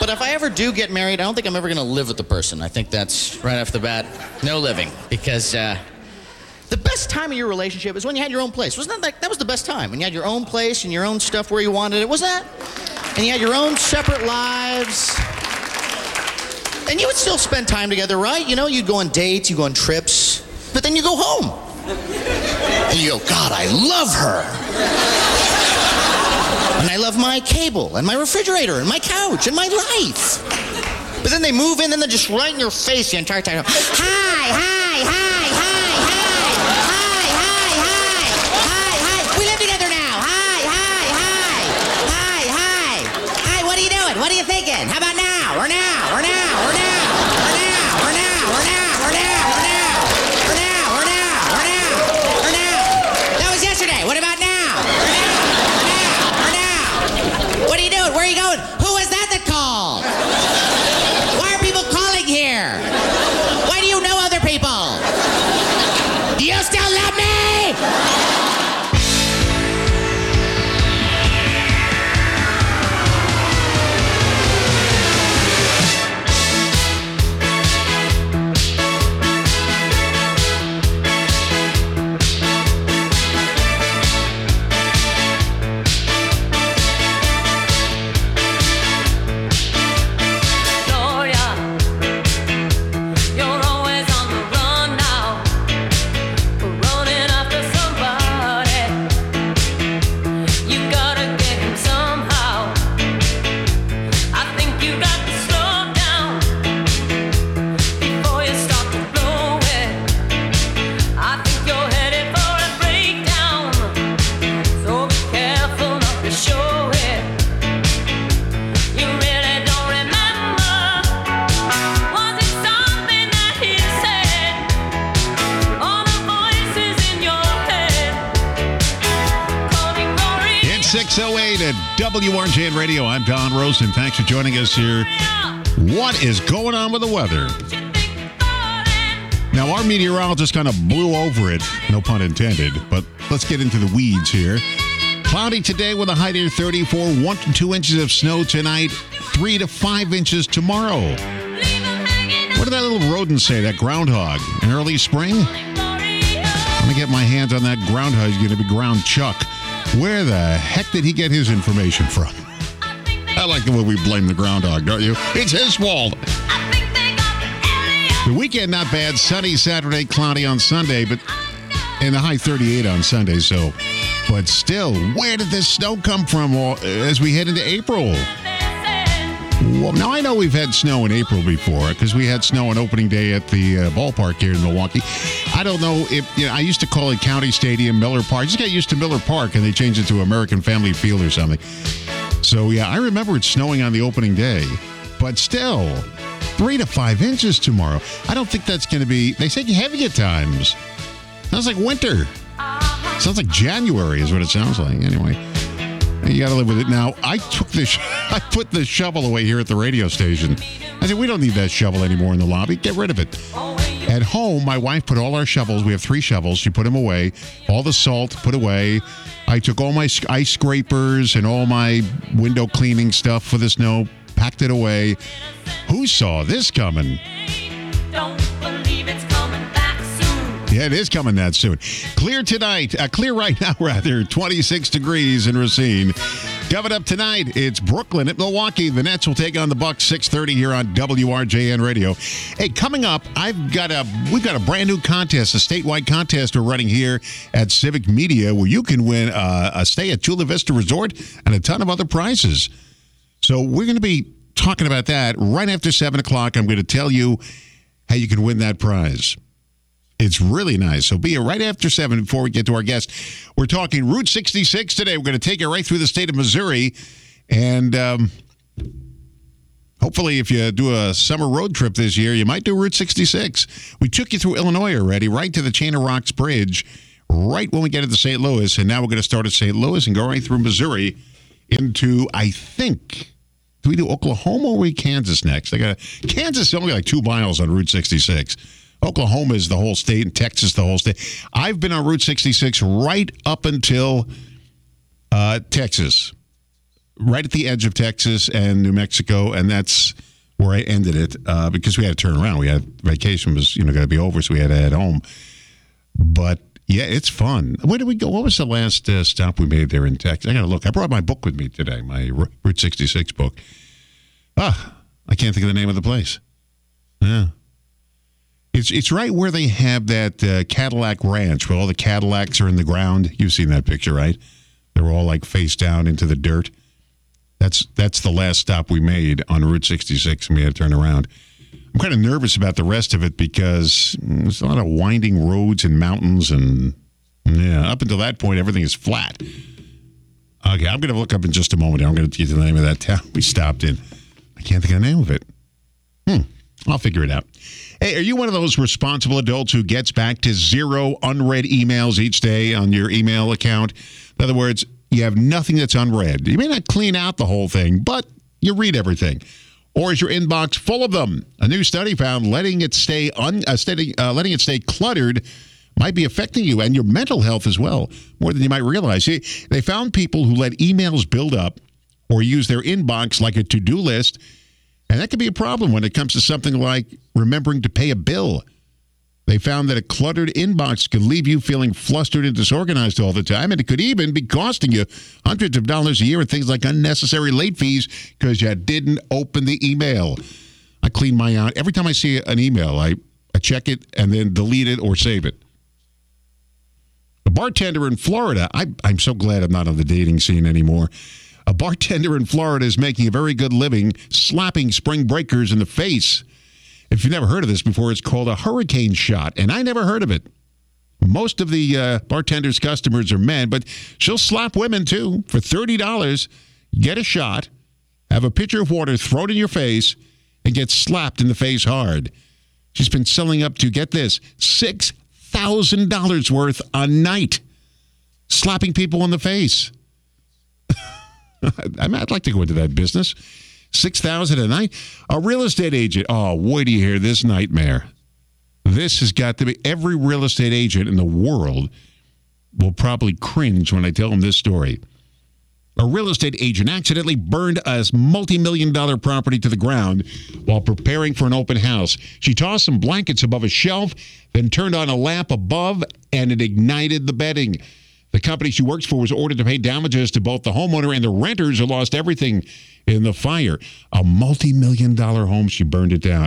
But if I ever do get married, I don't think I'm ever going to live with the person. I think that's right off the bat, no living. Because the best time of your relationship is when you had your own place. Wasn't that was the best time? When you had your own place and your own stuff where you wanted it. Was that? And you had your own separate lives. And you would still spend time together, right? You know, you'd go on dates, you'd go on trips. But then you go home. And you go, God, I love her. And I love my cable and my refrigerator and my couch and my life. But then they move in and they're just right in your face the entire time. Hi. We live together now. Hi. What are you doing? What are you thinking? How about now? Or now? That was yesterday. What about now? Or now? What are you doing? Where are you going? Who was that called? Why are people calling here? Why do you know other people? Do you still love me? WRJN Radio, I'm Don Rosen. Thanks for joining us here. What is going on with the weather? Now, our meteorologist kind of blew over it, no pun intended, but let's get into the weeds here. Cloudy today with a high near 34, 1 to 2 inches of snow tonight, 3 to 5 inches tomorrow. What did that little rodent say, that groundhog? In early spring? I'm going to get my hands on that groundhog. He's going to be ground chuck. Where the heck did he get his information from? I like the way we blame the groundhog, don't you? It's his fault. The weekend, not bad. Sunny Saturday, cloudy on Sunday, but in the high 38 on Sunday. But still, where did this snow come from as we head into April? Well, now I know we've had snow in April before because we had snow on opening day at the ballpark here in Milwaukee. I don't know if, I used to call it County Stadium, Miller Park. Just got used to Miller Park and they changed it to American Family Field or something. So, yeah, I remember it snowing on the opening day. But still, 3 to 5 inches tomorrow. I don't think that's going to be, they say heavy at times. Sounds like winter. Sounds like January is what it sounds like. Anyway. You got to live with it. Now, I put the shovel away here at the radio station. I said, we don't need that shovel anymore in the lobby. Get rid of it. At home, my wife put all our shovels. We have 3 shovels. She put them away. All the salt put away. I took all my ice scrapers and all my window cleaning stuff for the snow, packed it away. Who saw this coming? Don't believe it's coming back soon. Yeah, it is coming that soon. Clear tonight. Clear right now, rather. 26 degrees in Racine. Coming up tonight, it's Brooklyn at Milwaukee. The Nets will take on the Bucks 6:30 here on WRJN Radio. Hey, coming up, we've got a brand new contest, a statewide contest we're running here at Civic Media where you can win a stay at Chula Vista Resort and a ton of other prizes. So we're going to be talking about that right after 7 o'clock. I'm going to tell you how you can win that prize. It's really nice. So be here right after 7 before we get to our guest. We're talking Route 66 today. We're going to take you right through the state of Missouri. And hopefully if you do a summer road trip this year, you might do Route 66. We took you through Illinois already, right to the Chain of Rocks Bridge, right when we get into St. Louis. And now we're going to start at St. Louis and go right through Missouri into, I think, do we do Oklahoma or we Kansas next? Kansas is only like 2 miles on Route 66. Oklahoma is the whole state and Texas the whole state. I've been on Route 66 right up until Texas. right at the edge of Texas and New Mexico, and that's where I ended it because we had to turn around. We had vacation was going to be over, so we had to head home. But yeah, it's fun. Where did we go? What was the last stop we made there in Texas? I got to look. I brought my book with me today, my Route 66 book. I can't think of the name of the place. Yeah. It's right where they have that Cadillac Ranch where all the Cadillacs are in the ground. You've seen that picture, right? They're all like face down into the dirt. That's the last stop we made on Route 66, and we had to turn around. I'm kind of nervous about the rest of it because there's a lot of winding roads and mountains, and yeah, up until that point, everything is flat. Okay, I'm going to look up in just a moment. I'm going to get to the name of that town we stopped in. I can't think of the name of it. I'll figure it out. Hey, are you one of those responsible adults who gets back to 0 unread emails each day on your email account? In other words, you have nothing that's unread. You may not clean out the whole thing, but you read everything. Or is your inbox full of them? A new study found letting it stay cluttered might be affecting you and your mental health as well, more than you might realize. See, they found people who let emails build up or use their inbox like a to-do list, and that can be a problem when it comes to something like remembering to pay a bill. They found that a cluttered inbox could leave you feeling flustered and disorganized all the time, and it could even be costing you hundreds of dollars a year in things like unnecessary late fees because you didn't open the email. I clean mine out. Every time I see an email, I check it and then delete it or save it. A bartender in Florida, I'm so glad I'm not on the dating scene anymore. A bartender in Florida is making a very good living slapping spring breakers in the face. If you've never heard of this before, it's called a hurricane shot, and I never heard of it. Most of the bartender's customers are men, but she'll slap women, too. For $30, get a shot, have a pitcher of water thrown in your face, and get slapped in the face hard. She's been selling up to, get this, $6,000 worth a night, slapping people in the face. I'd like to go into that business. $6,000 a night. A real estate agent. Oh, wait till you hear this nightmare. This has got to be every real estate agent in the world will probably cringe when I tell them this story. A real estate agent accidentally burned a multi-million-dollar property to the ground while preparing for an open house. She tossed some blankets above a shelf, then turned on a lamp above, and it ignited the bedding. The company she works for was ordered to pay damages to both the homeowner and the renters who lost everything in the fire. A multi-million-dollar home, she burned it down.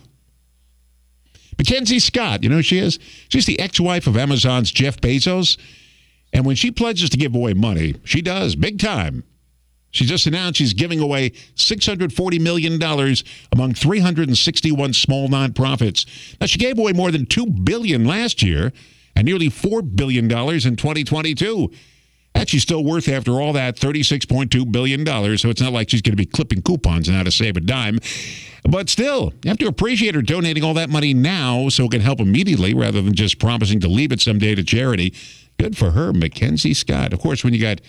Mackenzie Scott, you know who she is? She's the ex-wife of Amazon's Jeff Bezos. And when she pledges to give away money, she does, big time. She just announced she's giving away $640 million among 361 small nonprofits. Now, she gave away more than $2 billion last year and nearly $4 billion in 2022. And she's still worth, after all that, $36.2 billion, so it's not like she's going to be clipping coupons and how to save a dime. But still, you have to appreciate her donating all that money now so it can help immediately rather than just promising to leave it someday to charity. Good for her, Mackenzie Scott. Of course, when you got,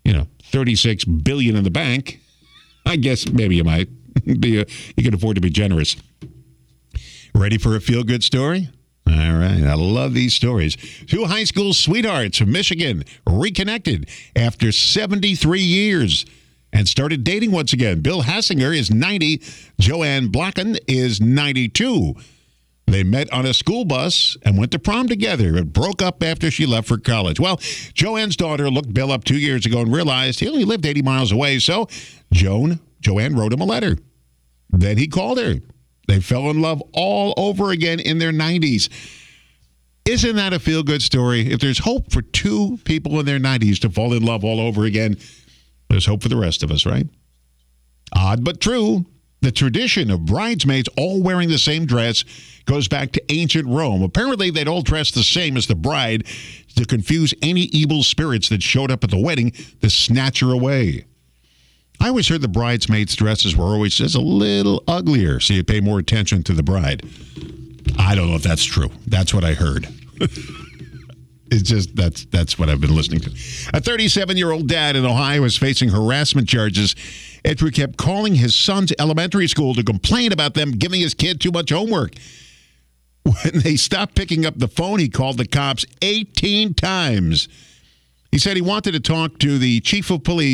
$36 billion in the bank, I guess maybe you might you can afford to be generous. Ready for a feel-good story? All right. I love these stories. Two high school sweethearts from Michigan reconnected after 73 years and started dating once again. Bill Hassinger is 90. Joanne Blacken is 92. They met on a school bus and went to prom together, but broke up after she left for college. Well, Joanne's daughter looked Bill up 2 years ago and realized he only lived 80 miles away, so Joanne wrote him a letter. Then he called her. They fell in love all over again in their 90s. Isn't that a feel-good story? If there's hope for two people in their 90s to fall in love all over again, there's hope for the rest of us, right? Odd but true. The tradition of bridesmaids all wearing the same dress goes back to ancient Rome. Apparently, they'd all dress the same as the bride to confuse any evil spirits that showed up at the wedding to snatch her away. I always heard the bridesmaids' dresses were always just a little uglier, so you pay more attention to the bride. I don't know if that's true. That's what I heard. It's just, that's what I've been listening to. A 37-year-old dad in Ohio is facing harassment charges after he kept calling his son's elementary school to complain about them giving his kid too much homework. When they stopped picking up the phone, he called the cops 18 times. He said he wanted to talk to the chief of police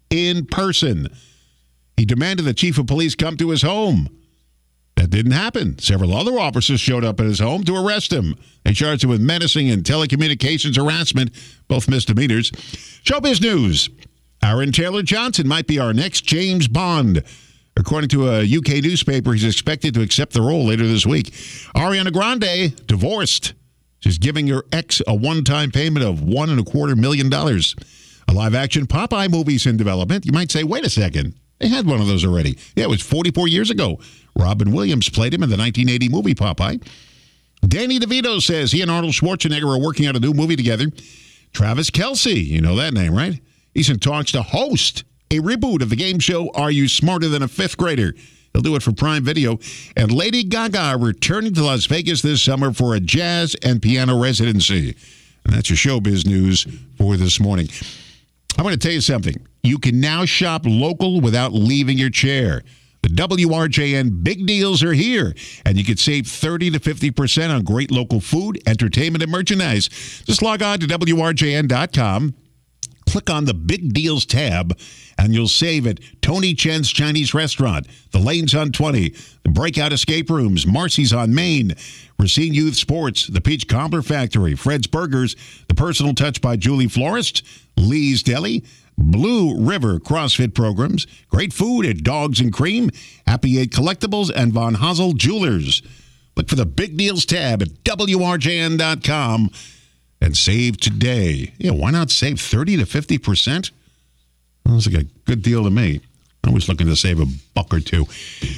in person. He demanded the chief of police come to his home. That didn't happen. Several other officers showed up at his home to arrest him. They charged him with menacing and telecommunications harassment, both misdemeanors. Showbiz News. Aaron Taylor Johnson might be our next James Bond. According to a UK newspaper, he's expected to accept the role later this week. Ariana Grande, divorced. She's giving her ex a one-time payment of $1.25 million. A live-action Popeye movie's in development. You might say, wait a second. They had one of those already. Yeah, it was 44 years ago. Robin Williams played him in the 1980 movie Popeye. Danny DeVito says he and Arnold Schwarzenegger are working on a new movie together. Travis Kelce, you know that name, right? He's in talks to host a reboot of the game show Are You Smarter Than a Fifth Grader? He'll do it for Prime Video. And Lady Gaga returning to Las Vegas this summer for a jazz and piano residency. And that's your showbiz news for this morning. I'm going to tell you something. You can now shop local without leaving your chair. The WRJN big deals are here, and you can save 30 to 50% on great local food, entertainment, and merchandise. Just log on to WRJN.com. Click on the Big Deals tab, and you'll save at Tony Chen's Chinese Restaurant, The Lanes on 20, the Breakout Escape Rooms, Marcy's on Main, Racine Youth Sports, the Peach Cobbler Factory, Fred's Burgers, The Personal Touch by Julie Florist, Lee's Deli, Blue River CrossFit Programs, great food at Dogs and Cream, Happy Eight Collectibles, and Von Hazel Jewelers. Look for the Big Deals tab at WRJN.com. And save today. Yeah, why not save 30 to 50%? Well, that's like a good deal to me. I'm always looking to save a buck or two.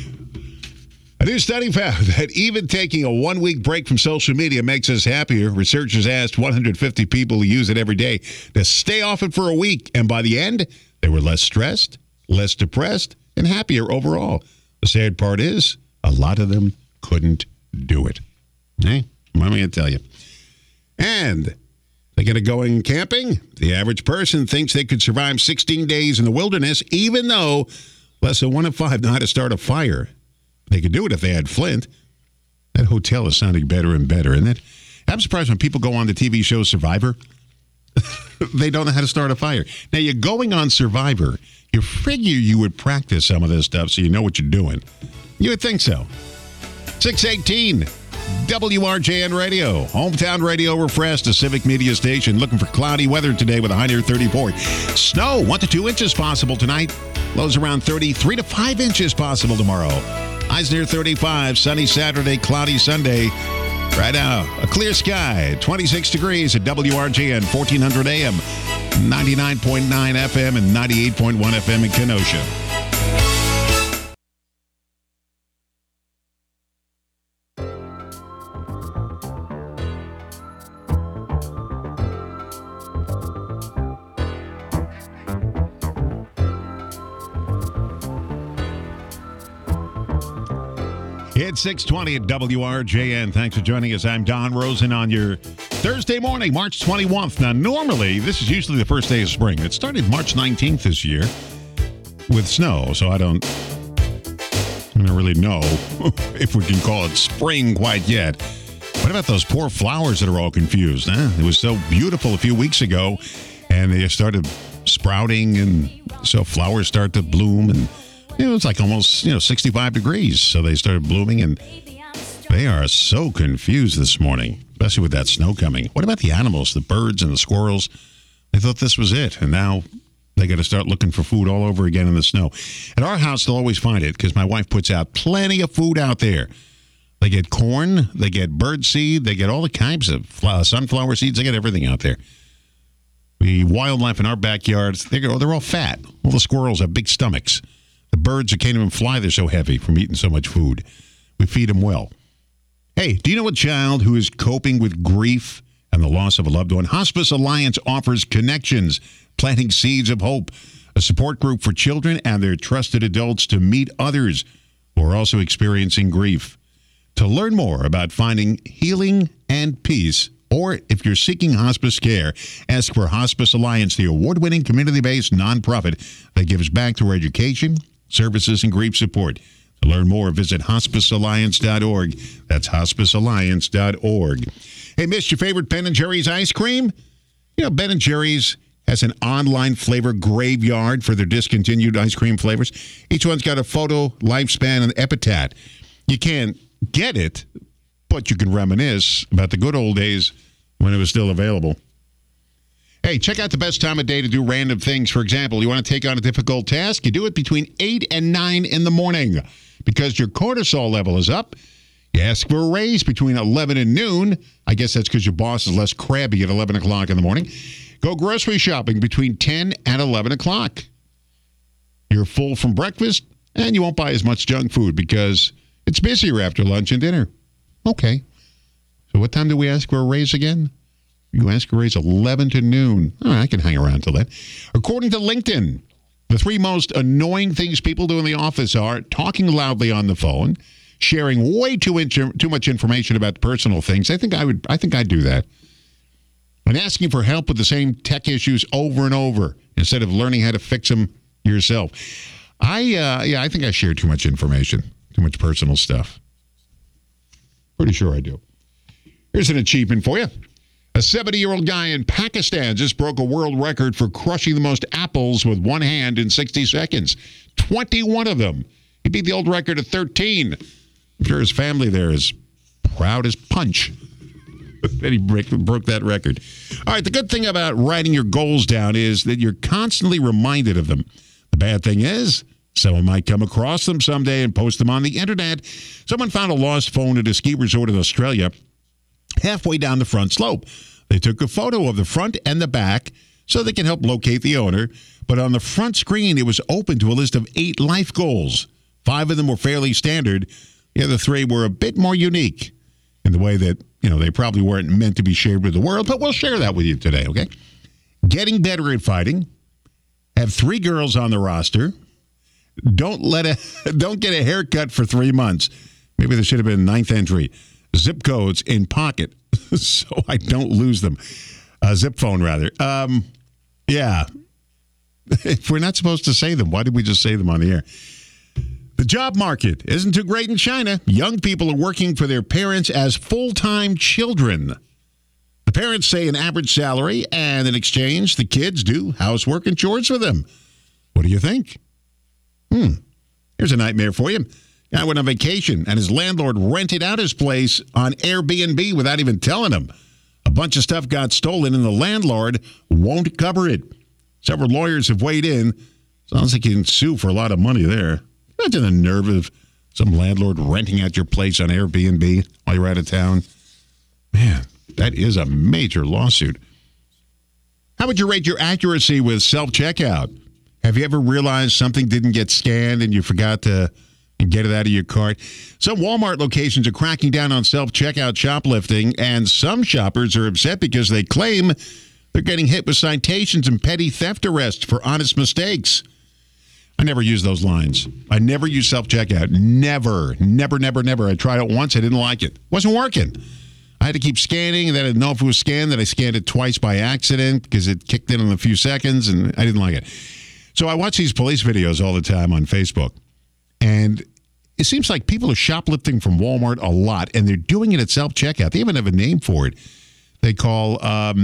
A new study found that even taking a 1-week break from social media makes us happier. Researchers asked 150 people who use it every day to stay off it for a week. And by the end, they were less stressed, less depressed, and happier overall. The sad part is, a lot of them couldn't do it. Hey, what am I going to tell you? And they get it going camping. The average person thinks they could survive 16 days in the wilderness, even though less than 1 in 5 know how to start a fire. They could do it if they had flint. That hotel is sounding better and better. And I'm surprised when people go on the TV show Survivor, they don't know how to start a fire. Now, you're going on Survivor. You figure you would practice some of this stuff so you know what you're doing. You would think so. 618. WRJN Radio, hometown radio refreshed, a civic media station. Looking for cloudy weather today with a high near 34. Snow, 1 to 2 inches possible tonight. Lows around 30, 3 to 5 inches possible tomorrow. Highs near 35. Sunny Saturday, cloudy Sunday. Right now, a clear sky, 26 degrees at WRJN, 1400 AM, 99.9 FM, and 98.1 FM in Kenosha. It's 6:20 at WRJN. Thanks for joining us. I'm Don Rosen on your Thursday morning, March 21st. Now, normally, this is usually the first day of spring. It started March 19th this year with snow, so I don't really know if we can call it spring quite yet. What about those poor flowers that are all confused? Huh? It was so beautiful a few weeks ago, and they started sprouting, and so flowers start to bloom, and it was like almost, 65 degrees. So they started blooming, and they are so confused this morning, especially with that snow coming. What about the animals, the birds and the squirrels? They thought this was it, and now they got to start looking for food all over again in the snow. At our house, they'll always find it because my wife puts out plenty of food out there. They get corn, they get bird seed, they get all the kinds of sunflower seeds. They get everything out there. The wildlife in our backyards, they're all fat. All the squirrels have big stomachs. The birds that can't even fly, they're so heavy from eating so much food. We feed them well. Hey, do you know a child who is coping with grief and the loss of a loved one? Hospice Alliance offers Connections, planting seeds of hope, a support group for children and their trusted adults to meet others who are also experiencing grief. To learn more about finding healing and peace, or if you're seeking hospice care, ask for Hospice Alliance, the award-winning community-based nonprofit that gives back through education, services, and grief support. To learn more, visit hospicealliance.org. That's hospicealliance.org. Hey, missed your favorite Ben & Jerry's ice cream? Ben & Jerry's has an online flavor graveyard for their discontinued ice cream flavors. Each one's got a photo, lifespan, and epitaph. You can't get it, but you can reminisce about the good old days when it was still available. Hey, check out the best time of day to do random things. For example, you want to take on a difficult task? You do it between 8 and 9 in the morning because your cortisol level is up. You ask for a raise between 11 and noon. I guess that's because your boss is less crabby at 11 o'clock in the morning. Go grocery shopping between 10 and 11 o'clock. You're full from breakfast, and you won't buy as much junk food because it's busier after lunch and dinner. Okay. So what time do we ask for a raise again? You ask for a raise 11 to noon. All right, I can hang around till then. According to LinkedIn, the 3 most annoying things people do in the office are talking loudly on the phone, sharing way too much information about personal things. I think I'd do that. And asking for help with the same tech issues over and over instead of learning how to fix them yourself. I think I share too much information, too much personal stuff. Pretty sure I do. Here's an achievement for you. A 70-year-old guy in Pakistan just broke a world record for crushing the most apples with one hand in 60 seconds. 21 of them. He beat the old record of 13. I'm sure his family there is proud as punch that he broke that record. All right, the good thing about writing your goals down is that you're constantly reminded of them. The bad thing is, someone might come across them someday and post them on the internet. Someone found a lost phone at a ski resort in Australia halfway down the front slope. They took a photo of the front and the back so they can help locate the owner. But on the front screen, it was open to a list of 8 life goals. 5 of them were fairly standard. The other 3 were a bit more unique in the way that, they probably weren't meant to be shared with the world, but we'll share that with you today, okay? Getting better at fighting. Have 3 girls on the roster. Don't get a haircut for 3 months. Maybe there should have been 9th entry. Zip codes in pocket so I don't lose them. Zip phone, rather. Yeah. If we're not supposed to say them, why did we just say them on the air? The job market isn't too great in China. Young people are working for their parents as full-time children. The parents say an average salary, and in exchange, the kids do housework and chores for them. What do you think? Here's a nightmare for you. Guy went on vacation, and his landlord rented out his place on Airbnb without even telling him. A bunch of stuff got stolen, and the landlord won't cover it. Several lawyers have weighed in. Sounds like you can sue for a lot of money there. Imagine the nerve of some landlord renting out your place on Airbnb while you're out of town. Man, that is a major lawsuit. How would you rate your accuracy with self-checkout? Have you ever realized something didn't get scanned and you forgot to get it out of your cart? Some Walmart locations are cracking down on self-checkout shoplifting, and some shoppers are upset because they claim they're getting hit with citations and petty theft arrests for honest mistakes. I never use those lines. I never use self-checkout. Never. I tried it once. I didn't like it. Wasn't working. I had to keep scanning, and then I didn't know if it was scanned. Then I scanned it twice by accident because it kicked in a few seconds, and I didn't like it. So I watch these police videos all the time on Facebook, and it seems like people are shoplifting from Walmart a lot, and they're doing it at self-checkout. They even have a name for it. They call,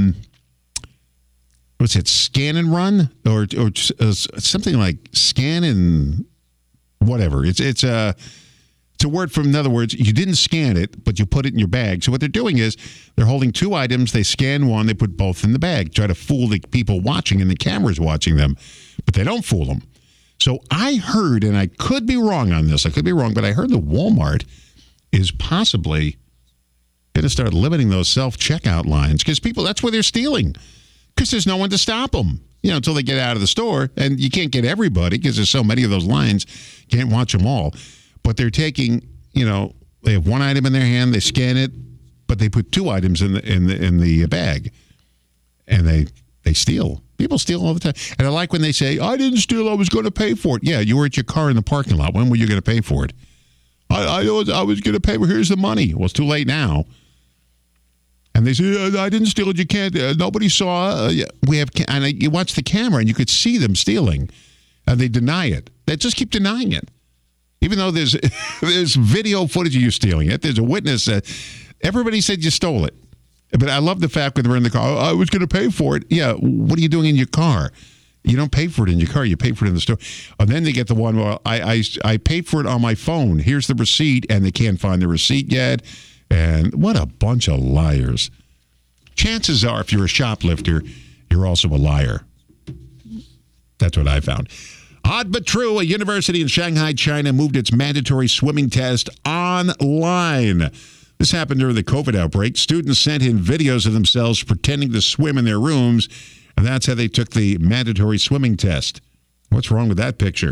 what's it, scan and run? Or something like scan and whatever. It's a word from, in other words, you didn't scan it, but you put it in your bag. So what they're doing is they're holding 2 items, they scan one, they put both in the bag, try to fool the people watching and the cameras watching them, but they don't fool them. So I heard, and I could be wrong on this, but I heard that Walmart is possibly going to start limiting those self-checkout lines because people, that's where they're stealing because there's no one to stop them, until they get out of the store. And you can't get everybody because there's so many of those lines, can't watch them all. But they're taking, they have 1 item in their hand, they scan it, but they put 2 items in the bag, and they steal. People steal all the time. And I like when they say, I didn't steal, I was going to pay for it. Yeah, you were at your car in the parking lot. When were you going to pay for it? I was going to pay for it. Here's the money. Well, it's too late now. And they say, I didn't steal it. You can't. Nobody saw. You watch the camera, and you could see them stealing. And they deny it. They just keep denying it. Even though there's video footage of you stealing it. There's a witness. Everybody said you stole it. But I love the fact when we're in the car, I was going to pay for it. Yeah, what are you doing in your car? You don't pay for it in your car. You pay for it in the store. And then they get the one, well, I paid for it on my phone. Here's the receipt, and they can't find the receipt yet. And what a bunch of liars. Chances are, if you're a shoplifter, you're also a liar. That's what I found. Odd but true, a university in Shanghai, China moved its mandatory swimming test online. This happened during the COVID outbreak. Students sent in videos of themselves pretending to swim in their rooms, and that's how they took the mandatory swimming test. What's wrong with that picture?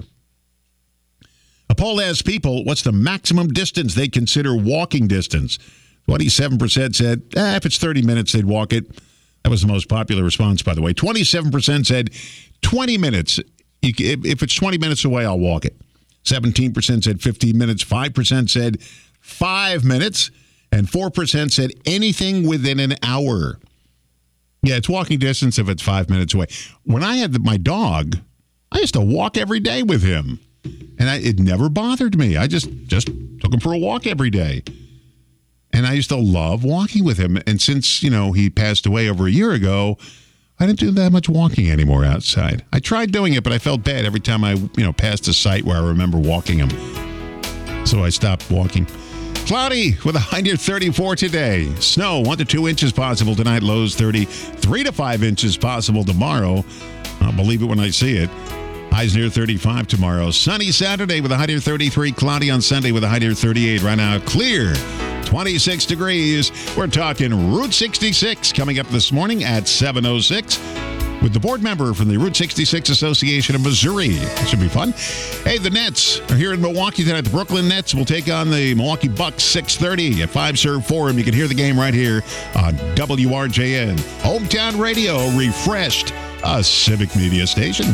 A poll asked people what's the maximum distance they consider walking distance. 27% said, if it's 30 minutes, they'd walk it. That was the most popular response, by the way. 27% said 20 minutes. If it's 20 minutes away, I'll walk it. 17% said 15 minutes. 5% said 5 minutes. And 4% said anything within an hour. Yeah, it's walking distance if it's 5 minutes away. When I had my dog, I used to walk every day with him. And it never bothered me. I just took him for a walk every day. And I used to love walking with him. And since, he passed away over a year ago, I didn't do that much walking anymore outside. I tried doing it, but I felt bad every time I, passed a site where I remember walking him. So I stopped walking. Cloudy with a high near 34 today. Snow 1 to 2 inches possible tonight. Lows 30. 3 to 5 inches possible tomorrow. I'll believe it when I see it. Highs near 35 tomorrow. Sunny Saturday with a high near 33. Cloudy on Sunday with a high near 38. Right now, clear. 26 degrees. We're talking Route 66 coming up this morning at 7:06 with the board member from the Route 66 Association of Missouri. It should be fun. Hey, the Nets are here in Milwaukee tonight. The Brooklyn Nets will take on the Milwaukee Bucks 6:30 at 5 Serve Forum. You can hear the game right here on WRJN. Hometown Radio, refreshed, a civic media station.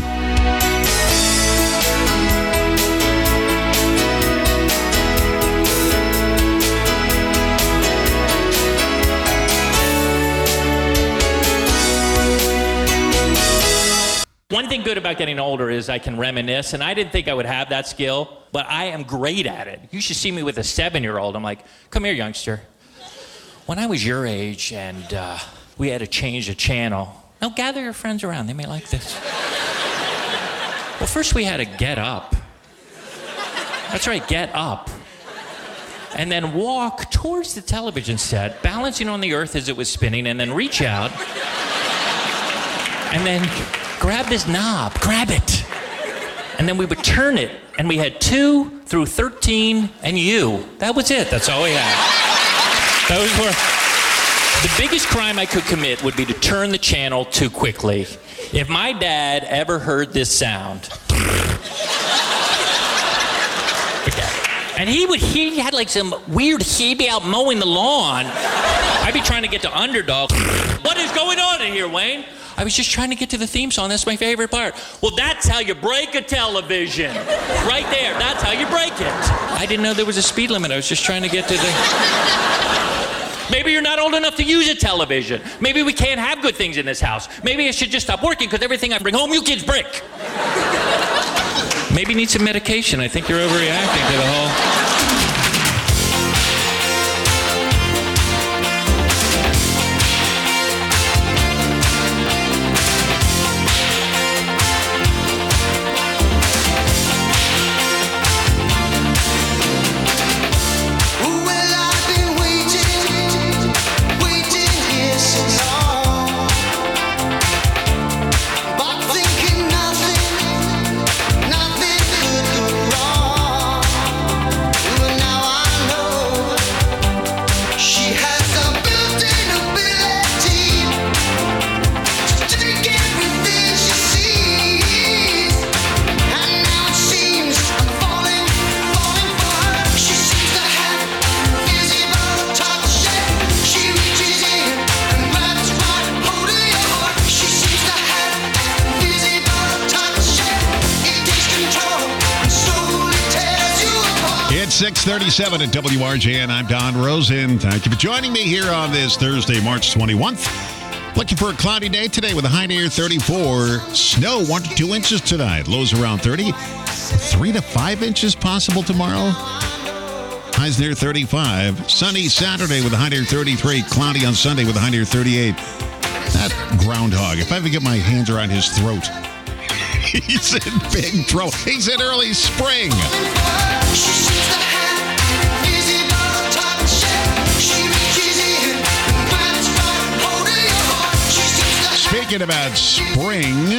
One thing good about getting older is I can reminisce, and I didn't think I would have that skill, but I am great at it. You should see me with a 7-year-old. I'm like, come here, youngster. When I was your age and we had to change the channel, now gather your friends around. They may like this. Well, first we had to get up. That's right, get up. And then walk towards the television set, balancing on the earth as it was spinning, and then reach out. And then grab this knob, grab it. And then we would turn it, and we had 2 through 13 and you. That was it. That's all we had. Those were the biggest crime I could commit would be to turn the channel too quickly. If my dad ever heard this sound, and he had like some weird, he'd be out mowing the lawn. I'd be trying to get to Underdog. What is going on in here, Wayne? I was just trying to get to the theme song. That's my favorite part. Well, that's how you break a television. Right there. That's how you break it. I didn't know there was a speed limit. I was just trying to get to the... Maybe you're not old enough to use a television. Maybe we can't have good things in this house. Maybe I should just stop working because everything I bring home, you kids break. Maybe you need some medication. I think you're overreacting to the whole... It's 6:37 at WRJN. I'm Don Rosen. Thank you for joining me here on this Thursday, March 21st. Looking for a cloudy day today with a high near 34. Snow 1 to 2 inches tonight. Lows around 30. 3 to 5 inches possible tomorrow. Highs near 35. Sunny Saturday with a high near 33. Cloudy on Sunday with a high near 38. That groundhog, if I ever get my hands around his throat, he's in big trouble. He's in early spring. Speaking about spring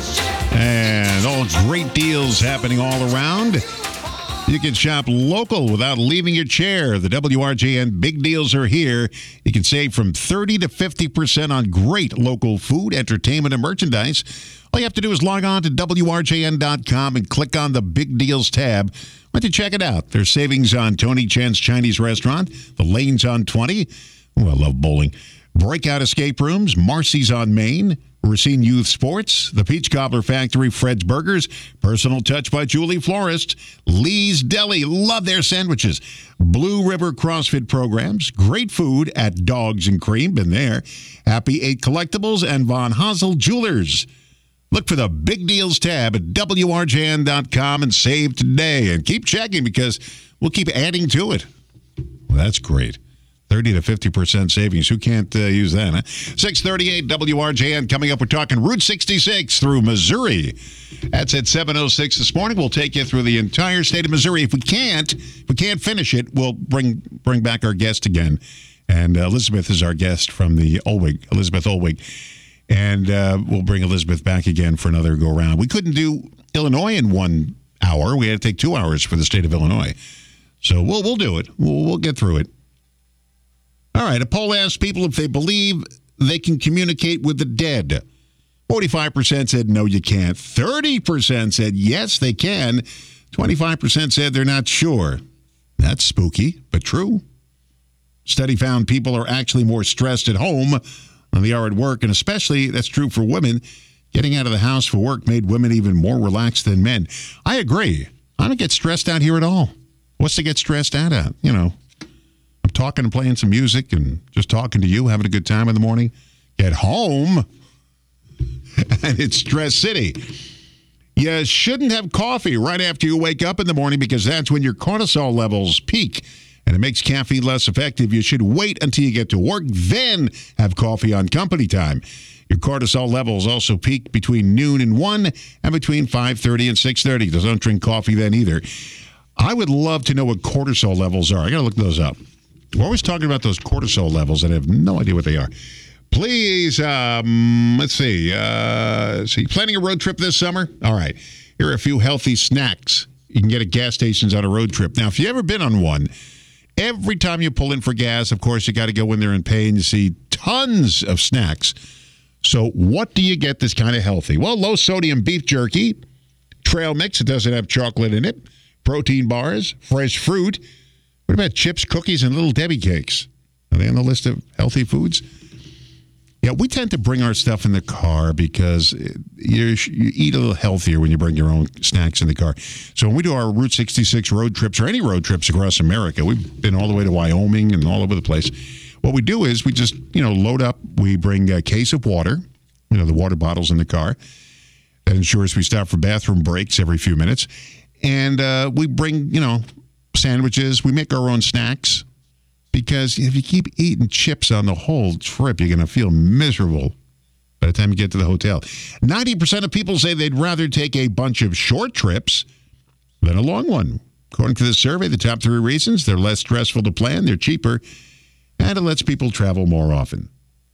and all great deals happening all around, you can shop local without leaving your chair. The WRJN big deals are here. You can save from 30 to 50% on great local food, entertainment, and merchandise. All you have to do is log on to WRJN.com and click on the Big Deals tab. Why don't you check it out? There's savings on Tony Chen's Chinese Restaurant, the Lanes on 20. Oh, I love bowling. Breakout Escape Rooms, Marcy's on Main, Racine Youth Sports, the Peach Cobbler Factory, Fred's Burgers, Personal Touch by Julie Florist, Lee's Deli, love their sandwiches, Blue River CrossFit programs, great food at Dogs and Cream, been there, Happy 8 Collectibles, and Von Hazel Jewelers. Look for the Big Deals tab at WRJN.com and save today. And keep checking because we'll keep adding to it. Well, that's great. 30 to 50% savings. Who can't use that, huh? 638 WRJN coming up. We're talking Route 66 through Missouri. That's at 7:06 this morning. We'll take you through the entire state of Missouri. If we can't finish it, we'll bring back our guest again. And Elizabeth is our guest from the Olwig, Elizabeth Olwig. And we'll bring Elizabeth back again for another go-round. We couldn't do Illinois in 1 hour. We had to take 2 hours for the state of Illinois. So we'll do it. We'll get through it. All right, a poll asked people if they believe they can communicate with the dead. 45% said no, you can't. 30% said yes, they can. 25% said they're not sure. That's spooky, but true. Study found people are actually more stressed at home than they are at work, and especially that's true for women. Getting out of the house for work made women even more relaxed than men. I agree. I don't get stressed out here at all. What's to get stressed out at? You know, I'm talking and playing some music and just talking to you, having a good time in the morning. Get home, and it's Stress City. You shouldn't have coffee right after you wake up in the morning because that's when your cortisol levels peak, and it makes caffeine less effective. You should wait until you get to work, then have coffee on company time. Your cortisol levels also peak between noon and 1 and between 5:30 and 6:30. So don't drink coffee then either. I would love to know what cortisol levels are. I got to look those up. We're always talking about those cortisol levels, and I have no idea what they are. Please, let's see. Planning a road trip this summer? All right. Here are a few healthy snacks you can get at gas stations on a road trip. Now, if you've ever been on one, every time you pull in for gas, of course, you got to go in there and pay, and you see tons of snacks. So what do you get that's kind of healthy? Well, low-sodium beef jerky, trail mix, it doesn't have chocolate in it, protein bars, fresh fruit. What about chips, cookies, and Little Debbie cakes? Are they on the list of healthy foods? Yeah, we tend to bring our stuff in the car because you eat a little healthier when you bring your own snacks in the car. So when we do our Route 66 road trips or any road trips across America, we've been all the way to Wyoming and all over the place. What we do is we just, load up. We bring a case of water, the water bottles in the car. That ensures we stop for bathroom breaks every few minutes. And we bring, sandwiches. We make our own snacks. Because if you keep eating chips on the whole trip, you're going to feel miserable by the time you get to the hotel. 90% of people say they'd rather take a bunch of short trips than a long one. According to this survey, the top 3 reasons: they're less stressful to plan, they're cheaper, and it lets people travel more often.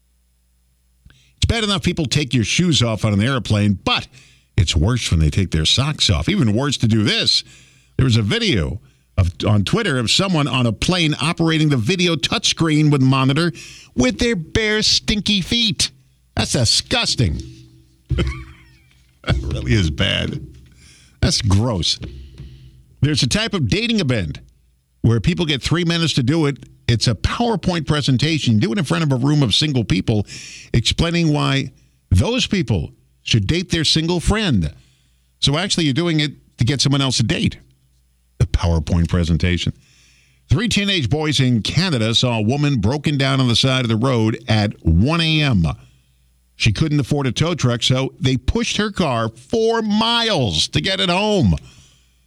It's bad enough people take your shoes off on an airplane, but it's worse when they take their socks off. Even worse to do this. There was a video on Twitter of someone on a plane operating the video touchscreen with monitor with their bare, stinky feet. That's disgusting. That really is bad. That's gross. There's a type of dating event where people get 3 minutes to do it. It's a PowerPoint presentation. Do it in front of a room of single people, explaining why those people should date their single friend. So actually, you're doing it to get someone else to date. A PowerPoint presentation. 3 teenage boys in Canada saw a woman broken down on the side of the road at 1 a.m. She couldn't afford a tow truck, so they pushed her car 4 miles to get it home.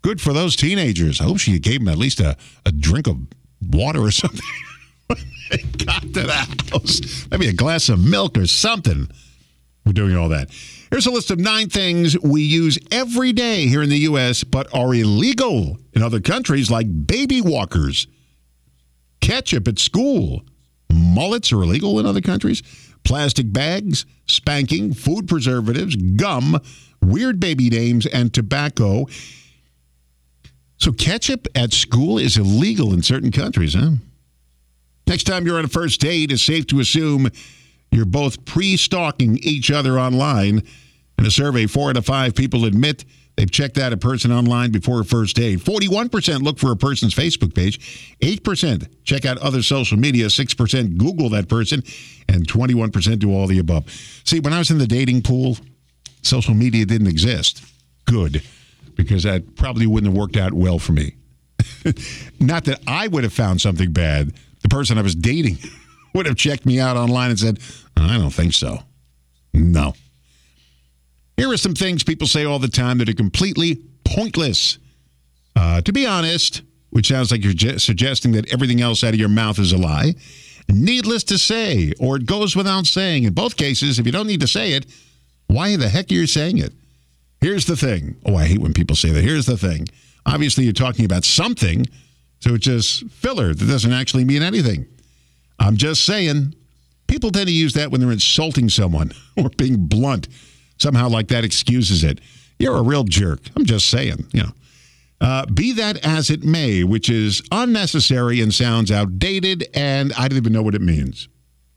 Good for those teenagers. I hope she gave them at least a drink of water or something. They got to the house. Maybe a glass of milk or something. We're doing all that. Here's a list of 9 things we use every day here in the U.S. but are illegal in other countries, like baby walkers, ketchup at school. Mullets are illegal in other countries. Plastic bags, spanking, food preservatives, gum, weird baby names, and tobacco. So ketchup at school is illegal in certain countries, huh? Next time you're on a first date, it's safe to assume you're both pre-stalking each other online. In a survey, 4 out of 5 people admit they've checked out a person online before a first date. 41% look for a person's Facebook page. 8% check out other social media. 6% Google that person. And 21% do all the above. See, when I was in the dating pool, social media didn't exist. Good. Because that probably wouldn't have worked out well for me. Not that I would have found something bad. The person I was dating would have checked me out online and said, I don't think so. No. Here are some things people say all the time that are completely pointless. To be honest, which sounds like you're suggesting that everything else out of your mouth is a lie. Needless to say, or it goes without saying. In both cases, if you don't need to say it, why the heck are you saying it? Here's the thing. Oh, I hate when people say that. Here's the thing. Obviously, you're talking about something, so it's just filler that doesn't actually mean anything. I'm just saying, people tend to use that when they're insulting someone or being blunt. Somehow like that excuses it. You're a real jerk. I'm just saying, be that as it may, which is unnecessary and sounds outdated, and I don't even know what it means.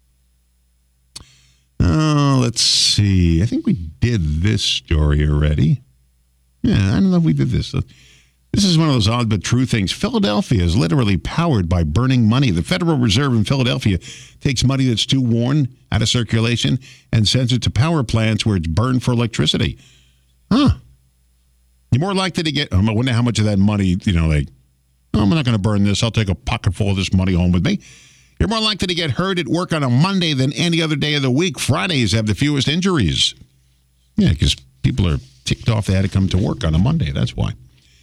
Let's see. I think we did this story already. Yeah, I don't know if we did this. This is one of those odd but true things. Philadelphia is literally powered by burning money. The Federal Reserve in Philadelphia takes money that's too worn out of circulation and sends it to power plants where it's burned for electricity. Huh. You're more likely to get, I wonder how much of that money, I'm not going to burn this. I'll take a pocket full of this money home with me. You're more likely to get hurt at work on a Monday than any other day of the week. Fridays have the fewest injuries. Yeah, because people are ticked off they had to come to work on a Monday. That's why.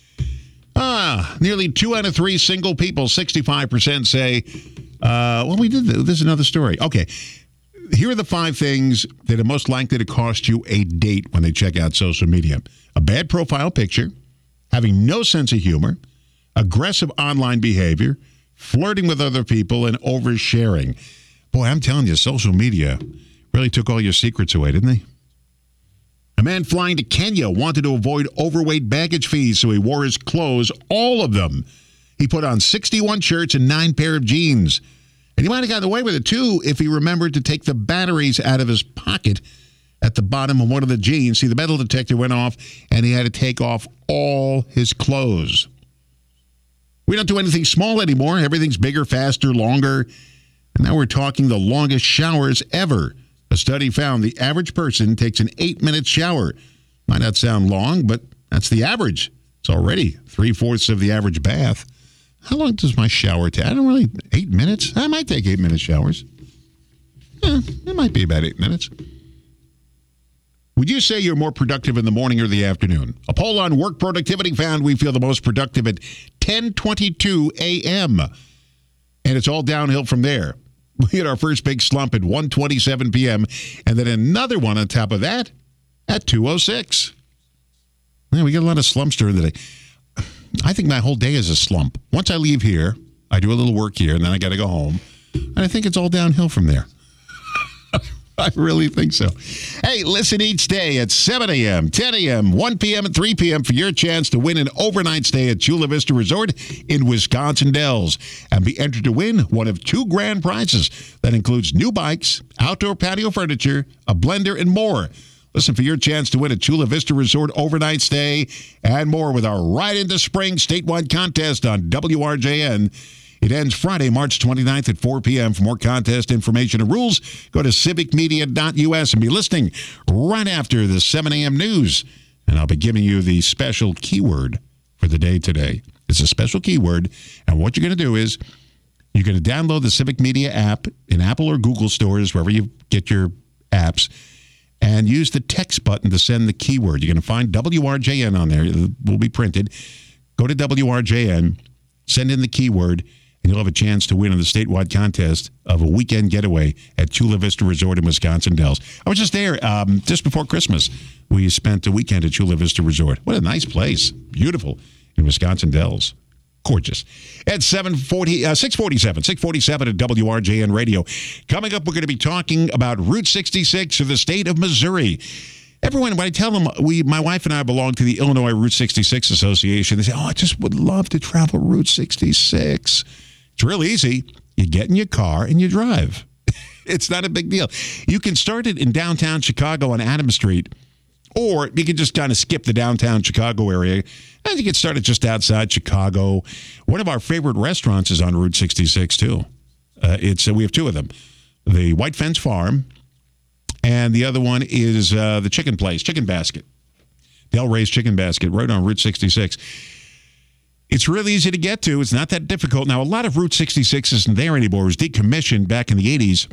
Nearly 2 out of 3 single people, 65% say, we did this. This is another story. Okay. Here are the 5 things that are most likely to cost you a date when they check out social media. A bad profile picture, having no sense of humor, aggressive online behavior, flirting with other people, and oversharing. Boy, I'm telling you, social media really took all your secrets away, didn't they? A man flying to Kenya wanted to avoid overweight baggage fees, so he wore his clothes, all of them. He put on 61 shirts and 9 pair of jeans. And he might have gotten away with it, too, if he remembered to take the batteries out of his pocket at the bottom of one of the jeans. See, the metal detector went off, and he had to take off all his clothes. We don't do anything small anymore. Everything's bigger, faster, longer. And now we're talking the longest showers ever. A study found the average person takes an 8-minute shower. Might not sound long, but that's the average. It's already 3/4 of the average bath. How long does my shower take? 8 minutes? I might take 8-minute showers. It might be about 8 minutes. Would you say you're more productive in the morning or the afternoon? A poll on work productivity found we feel the most productive at 10:22 a.m. And it's all downhill from there. We had our first big slump at 1:27 p.m. and then another one on top of that at 2:06. Man, we get a lot of slumps during the day. I think my whole day is a slump. Once I leave here, I do a little work here, and then I got to go home. And I think it's all downhill from there. I really think so. Hey, listen each day at 7 a.m., 10 a.m., 1 p.m., and 3 p.m. for your chance to win an overnight stay at Chula Vista Resort in Wisconsin Dells and be entered to win one of 2 grand prizes. That includes new bikes, outdoor patio furniture, a blender, and more. Listen for your chance to win a Chula Vista Resort overnight stay and more with our Ride into Spring statewide contest on WRJN. It ends Friday, March 29th at 4 p.m. For more contest information and rules, go to civicmedia.us and be listening right after the 7 a.m. news. And I'll be giving you the special keyword for the day today. It's a special keyword, and what you're going to do is you're going to download the Civic Media app in Apple or Google stores, wherever you get your apps, and use the text button to send the keyword. You're going to find WRJN on there. It will be printed. Go to WRJN, send in the keyword, and you'll have a chance to win in the statewide contest of a weekend getaway at Chula Vista Resort in Wisconsin Dells. I was just there just before Christmas. We spent a weekend at Chula Vista Resort. What a nice place. Beautiful in Wisconsin Dells. Gorgeous. At 647 at WRJN Radio. Coming up, we're going to be talking about Route 66 of the state of Missouri. Everyone, when I tell them my wife and I belong to the Illinois Route 66 Association, they say, I just would love to travel Route 66. It's real easy. You get in your car and you drive. It's not a big deal. You can start it in downtown Chicago on Adams Street, or you can just kind of skip the downtown Chicago area and you get started just outside Chicago. One of our favorite restaurants is on Route 66, too. We have two of them. The White Fence Farm, and the other one is the chicken place, Chicken Basket. Del Rey's Chicken Basket, right on Route 66. It's really easy to get to. It's not that difficult. Now, a lot of Route 66 isn't there anymore. It was decommissioned back in the 80s,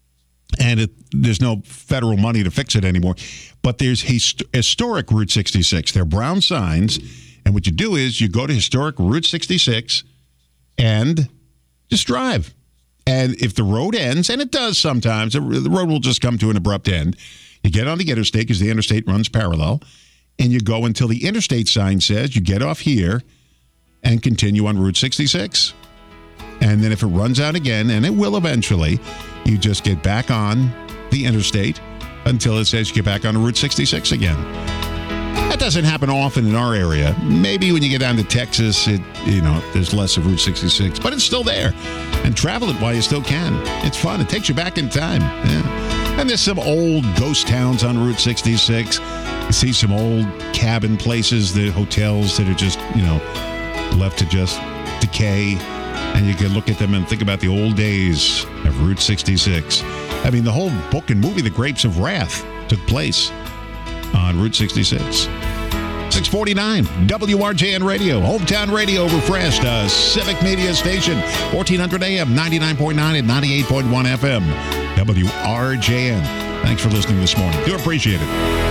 and there's no federal money to fix it anymore. But there's historic Route 66. They're brown signs, and what you do is you go to historic Route 66 and just drive. And if the road ends, and it does sometimes, the road will just come to an abrupt end. You get on the interstate because the interstate runs parallel, and you go until the interstate sign says you get off here and continue on Route 66. And then if it runs out again, and it will eventually, you just get back on the interstate until it says you get back on Route 66 again. That doesn't happen often in our area. Maybe when you get down to Texas, there's less of Route 66, but it's still there. And travel it while you still can. It's fun. It takes you back in time. Yeah. And there's some old ghost towns on Route 66. You see some old cabin places, the hotels that are just, left to just decay. And you can look at them and think about the old days of Route 66. I mean, the whole book and movie, The Grapes of Wrath, took place on Route 66. 649, WRJN Radio, Hometown Radio, refreshed, Civic Media Station, 1400 AM, 99.9 and 98.1 FM, WRJN. Thanks for listening this morning. Do appreciate it.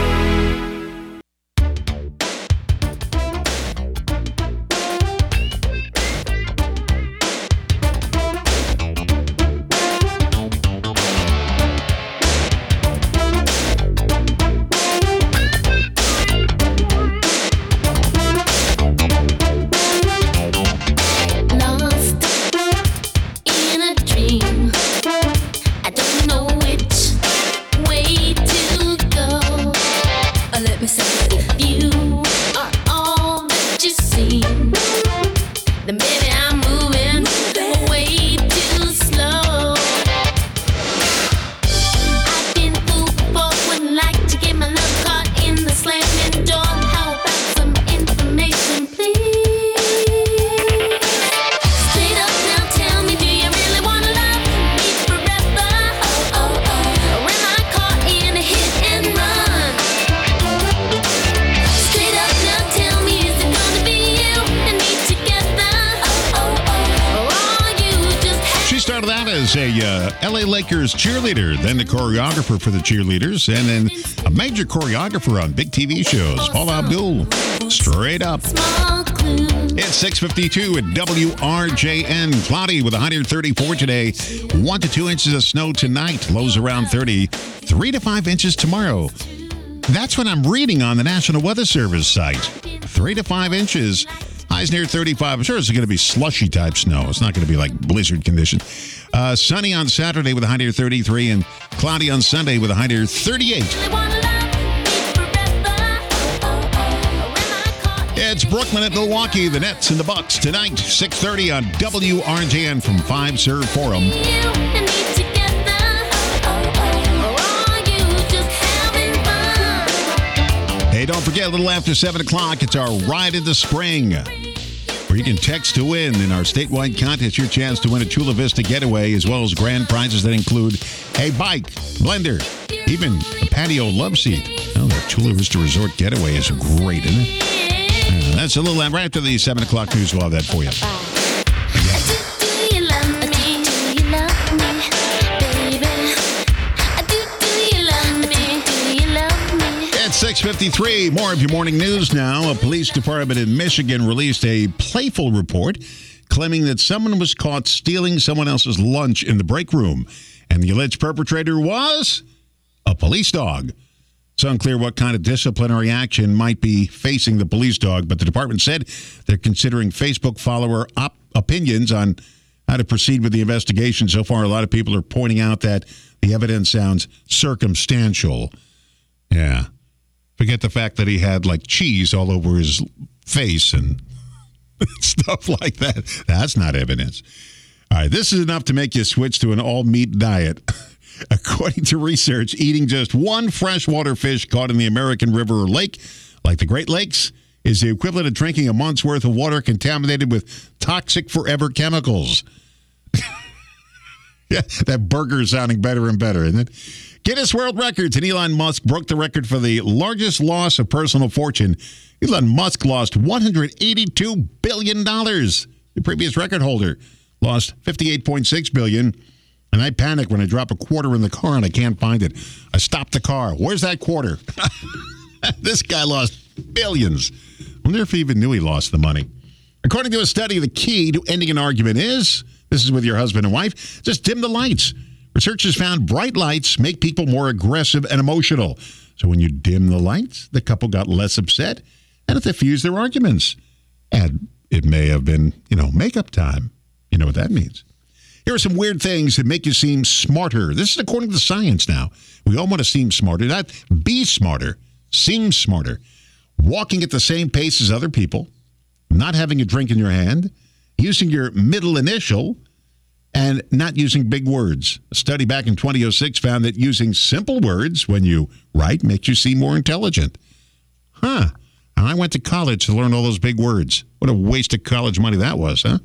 LA Lakers cheerleader, then the choreographer for the cheerleaders, and then a major choreographer on big TV shows, Paula Abdul. Straight up. It's 6:52 at WRJN. Cloudy with a high near 34 today. 1 to 2 inches of snow tonight. Lows around 30. 3 to 5 inches tomorrow. That's what I'm reading on the National Weather Service site. 3 to 5 inches. Highs near 35. I'm sure it's going to be slushy type snow. It's not going to be like blizzard condition. Sunny on Saturday with a high near 33, and cloudy on Sunday with a high near 38. It's Brooklyn at Milwaukee, the Nets and the Bucks tonight, 6:30 on WRJN from 5 Serve Forum. Hey, don't forget, a little after 7 o'clock, it's our Ride into Spring, where you can text to win in our statewide contest your chance to win a Chula Vista getaway, as well as grand prizes that include a bike, blender, even a patio love seat. Oh, that Chula Vista Resort getaway is great, isn't it? That's a little right after the 7 o'clock news. We'll have that for you. It's 6:53, more of your morning news now. A police department in Michigan released a playful report claiming that someone was caught stealing someone else's lunch in the break room. And the alleged perpetrator was a police dog. It's unclear what kind of disciplinary action might be facing the police dog, but the department said they're considering Facebook follower opinions on how to proceed with the investigation. So far, a lot of people are pointing out that the evidence sounds circumstantial. Yeah. Forget the fact that he had like cheese all over his face and stuff like that. That's not evidence. All right, this is enough to make you switch to an all-meat diet. According to research, eating just one freshwater fish caught in the American river or lake, like the Great Lakes, is the equivalent of drinking a month's worth of water contaminated with toxic forever chemicals. Yeah, that burger is sounding better and better, isn't it? Guinness World Records and Elon Musk broke the record for the largest loss of personal fortune. Elon Musk lost $182 billion. The previous record holder lost $58.6 billion. And I panic when I drop a quarter in the car and I can't find it. I stop the car. Where's that quarter? This guy lost billions. I wonder if he even knew he lost the money. According to a study, the key to ending an argument is, this is with your husband and wife, just dim the lights. Researchers found bright lights make people more aggressive and emotional. So when you dim the lights, the couple got less upset and it diffused their arguments. And it may have been, makeup time. You know what that means. Here are some weird things that make you seem smarter. This is according to science now. We all want to seem smarter, not be smarter, seem smarter. Walking at the same pace as other people, not having a drink in your hand, using your middle initial, and not using big words. A study back in 2006 found that using simple words when you write makes you seem more intelligent. Huh. I went to college to learn all those big words. What a waste of college money that was, huh?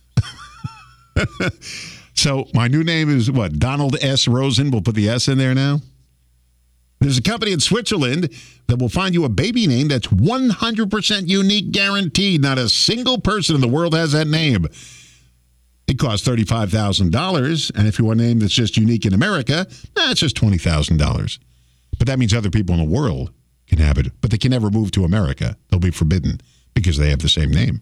So my new name is what? Donald S. Rosen. We'll put the S in there now. There's a company in Switzerland that will find you a baby name that's 100% unique, guaranteed. Not a single person in the world has that name. It costs $35,000. And if you want a name that's just unique in America, it's just $20,000. But that means other people in the world can have it. But they can never move to America. They'll be forbidden because they have the same name.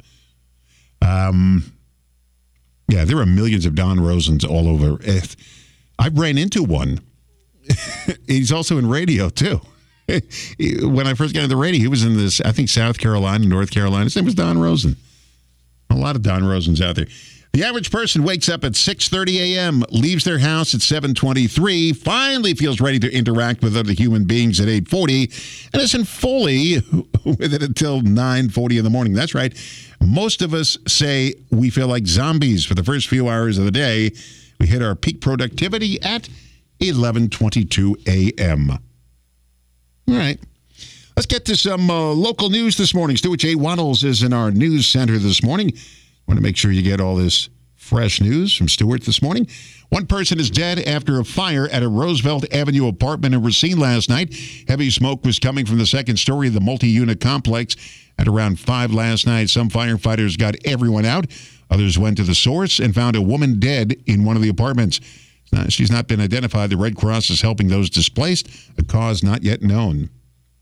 Yeah, there are millions of Don Rosens all over. I ran into one. He's also in radio, too. When I first got into the radio, he was in this, I think, South Carolina, North Carolina. His name was Don Rosen. A lot of Don Rosens out there. The average person wakes up at 6:30 a.m., leaves their house at 7:23, finally feels ready to interact with other human beings at 8:40, and isn't fully with it until 9:40 in the morning. That's right. Most of us say we feel like zombies for the first few hours of the day. We hit our peak productivity at 11:22 a.m. All right. Let's get to some local news this morning. Stuart J. Waddles is in our news center this morning. Want to make sure you get all this fresh news from Stuart this morning. One person is dead after a fire at a Roosevelt Avenue apartment in Racine last night. Heavy smoke was coming from the second story of the multi-unit complex at around 5 last night. Some firefighters got everyone out. Others went to the source and found a woman dead in one of the apartments. She's not been identified. The Red Cross is helping those displaced. A cause not yet known.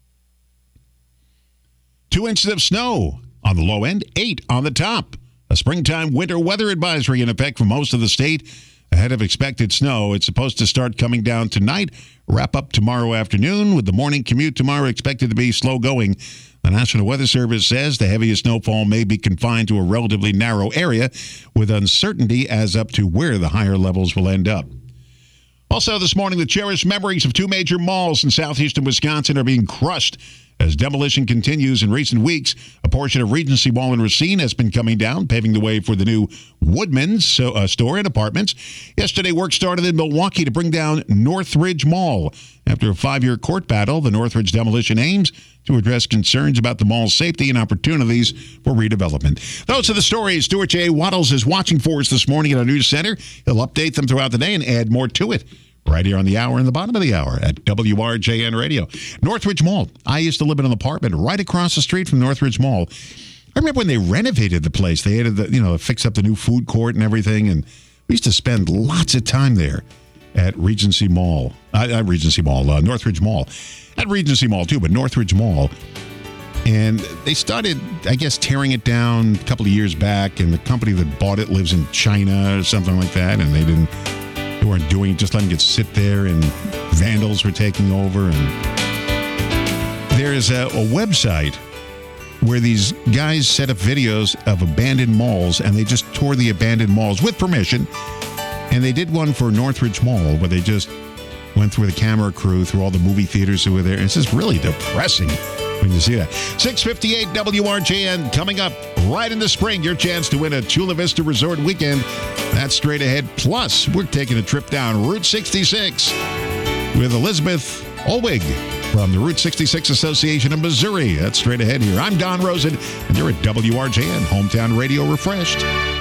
2 inches of snow on the low end, 8 on the top. A springtime winter weather advisory in effect for most of the state ahead of expected snow. It's supposed to start coming down tonight, wrap up tomorrow afternoon, with the morning commute tomorrow expected to be slow going. The National Weather Service says the heaviest snowfall may be confined to a relatively narrow area, with uncertainty as up to where the higher levels will end up. Also this morning, the cherished memories of 2 major malls in southeastern Wisconsin are being crushed as demolition continues. In recent weeks, a portion of Regency Mall in Racine has been coming down, paving the way for the new Woodman's store and apartments. Yesterday, work started in Milwaukee to bring down Northridge Mall. After a 5-year court battle, the Northridge demolition aims to address concerns about the mall's safety and opportunities for redevelopment. Those are the stories Stuart J. Waddles is watching for us this morning at our news center. He'll update them throughout the day and add more to it right here on the hour and the bottom of the hour at WRJN Radio. Northridge Mall. I used to live in an apartment right across the street from Northridge Mall. I remember when they renovated the place. They added fix up the new food court and everything, and we used to spend lots of time there. at Regency Mall. Regency Mall, Northridge Mall. At Regency Mall, too, but Northridge Mall. And they started, I guess, tearing it down a couple of years back, and the company that bought it lives in China or something like that, and they weren't doing it, just letting it sit there, and vandals were taking over. And there's a website where these guys set up videos of abandoned malls, and they just tore the abandoned malls with permission. And they did one for Northridge Mall, where they just went through the camera crew, through all the movie theaters who were there. And it's just really depressing when you see that. 6:58 WRJN coming up right in the spring. Your chance to win a Chula Vista Resort weekend. That's straight ahead. Plus, we're taking a trip down Route 66 with Elizabeth Olwig from the Route 66 Association of Missouri. That's straight ahead here. I'm Don Rosen, and you're at WRJN, Hometown Radio Refreshed.